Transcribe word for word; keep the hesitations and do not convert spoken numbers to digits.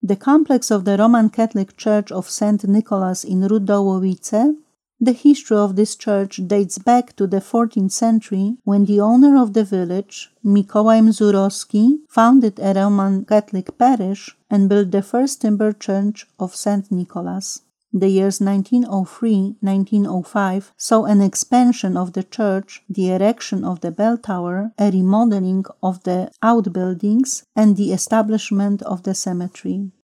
The complex of the Roman Catholic Church of Saint Nicholas in Rudołowice. The history of this church dates back to the fourteenth century, when the owner of the village, Mikołaj Mzurowski, founded a Roman Catholic parish and built the first timber church of Saint Nicholas. The years nineteen oh three to nineteen oh five saw an expansion of the church, the erection of the bell tower, a remodeling of the outbuildings, and the establishment of the cemetery.